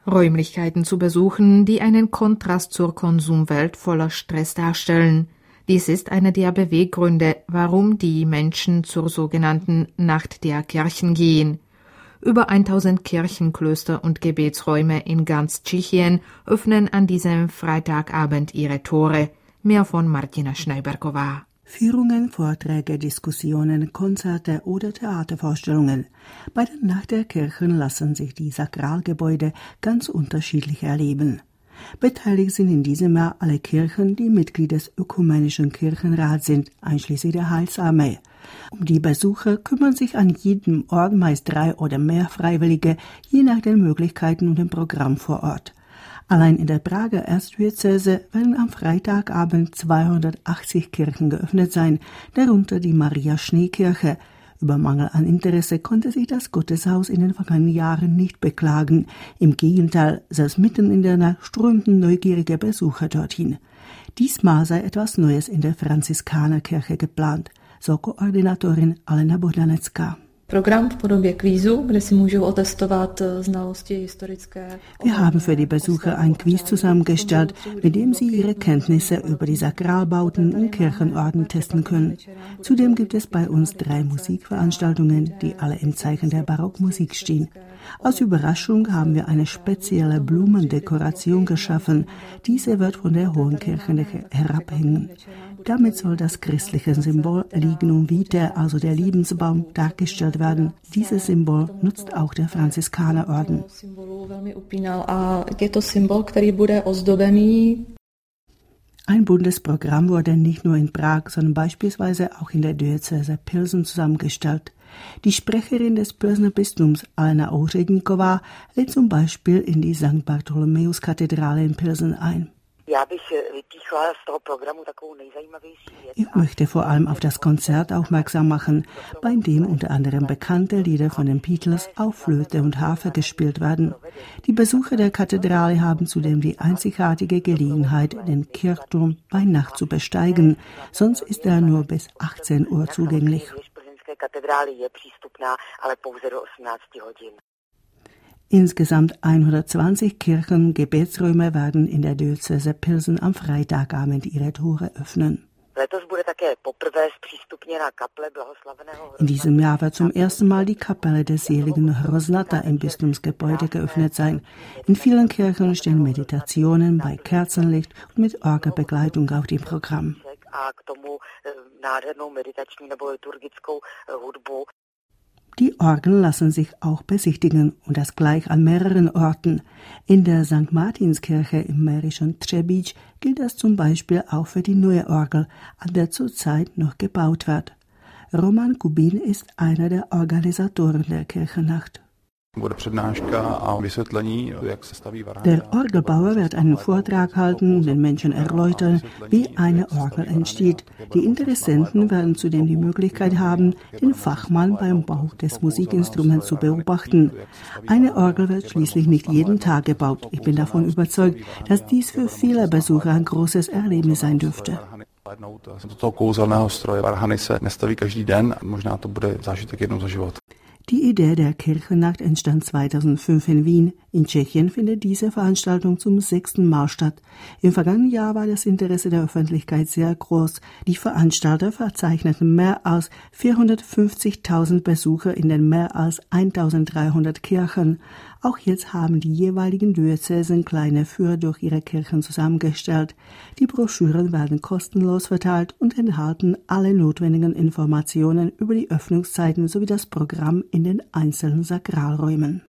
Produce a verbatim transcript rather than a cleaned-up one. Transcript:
Räumlichkeiten zu besuchen, die einen Kontrast zur Konsumwelt voller Stress darstellen. Dies ist einer der Beweggründe, warum die Menschen zur sogenannten Nacht der Kirchen gehen. Über tausend Kirchenklöster und Gebetsräume in ganz Tschechien öffnen an diesem Freitagabend ihre Tore. Mehr von Martina Schneiberkova. Führungen, Vorträge, Diskussionen, Konzerte oder Theatervorstellungen. Bei der Nacht der Kirchen lassen sich die Sakralgebäude ganz unterschiedlich erleben. Beteiligt sind in diesem Jahr alle Kirchen, die Mitglied des Ökumenischen Kirchenrats sind, einschließlich der Heilsarmee. Um die Besucher kümmern sich an jedem Ort meist drei oder mehr Freiwillige, je nach den Möglichkeiten und dem Programm vor Ort. Allein in der Prager Erzdiözese werden am Freitagabend zweihundertachtzig Kirchen geöffnet sein, darunter die Maria-Schnee-Kirche. Über Mangel an Interesse konnte sich das Gotteshaus in den vergangenen Jahren nicht beklagen. Im Gegenteil, selbst mitten in der Nacht strömten neugierige Besucher dorthin. Diesmal sei etwas Neues in der Franziskanerkirche geplant, so Koordinatorin Alena Bohdanecká. Program v podobě kvízu, kde si můžou otestovat znalosti historické. Wir haben für die Besucher ein Quiz zusammengestellt, mit dem sie ihre Kenntnisse über die Sakralbauten und Kirchenorden testen können. Zudem gibt es bei uns drei Musikveranstaltungen, die alle im Zeichen der Barockmusik stehen. Als Überraschung haben wir eine spezielle Blumendekoration geschaffen. Diese wird von der Hohen Kirchendecke herabhängen. Damit soll das christliche Symbol Lignum Vitae, also der Lebensbaum, dargestellt werden. Dieses Symbol nutzt auch der Franziskanerorden. Ein Bundesprogramm wurde nicht nur in Prag, sondern beispielsweise auch in der Diözese Pilsen zusammengestellt. Die Sprecherin des Pilsener Bistums, Alena Ouředníková, lädt zum Beispiel in die Sankt Bartholomäus-Kathedrale in Pilsen ein. Ich möchte vor allem auf das Konzert aufmerksam machen, bei dem unter anderem bekannte Lieder von den Beatles auf Flöte und Harfe gespielt werden. Die Besucher der Kathedrale haben zudem die einzigartige Gelegenheit, den Kirchturm bei Nacht zu besteigen, sonst ist er nur bis achtzehn Uhr zugänglich. Insgesamt hundertzwanzig Kirchen, Gebetsräume werden in der Diözese Pilsen am Freitagabend ihre Tore öffnen. In diesem Jahr wird zum ersten Mal die Kapelle des seligen Hrosnata im Bistumsgebäude geöffnet sein. In vielen Kirchen stehen Meditationen bei Kerzenlicht und mit Orgelbegleitung auf dem Programm. Die Orgeln lassen sich auch besichtigen und das gleich an mehreren Orten. In der Sankt Martinskirche im mährischen Třebíč gilt das zum Beispiel auch für die neue Orgel, an der zurzeit noch gebaut wird. Roman Kubin ist einer der Organisatoren der Kirchennacht. Der Orgelbauer wird einen Vortrag halten und den Menschen erläutern, wie eine Orgel entsteht. Die Interessenten werden zudem die Möglichkeit haben, den Fachmann beim Bau des Musikinstruments zu beobachten. Eine Orgel wird schließlich nicht jeden Tag gebaut. Ich bin davon überzeugt, dass dies für viele Besucher ein großes Erlebnis sein dürfte. Die Idee der Kirchennacht entstand zweitausendfünf in Wien. In Tschechien findet diese Veranstaltung zum sechsten Mal statt. Im vergangenen Jahr war das Interesse der Öffentlichkeit sehr groß. Die Veranstalter verzeichneten mehr als vierhundertfünfzigtausend Besucher in den mehr als eintausenddreihundert Kirchen. Auch jetzt haben die jeweiligen Diözesen kleine Führer durch ihre Kirchen zusammengestellt. Die Broschüren werden kostenlos verteilt und enthalten alle notwendigen Informationen über die Öffnungszeiten sowie das Programm in den einzelnen Sakralräumen.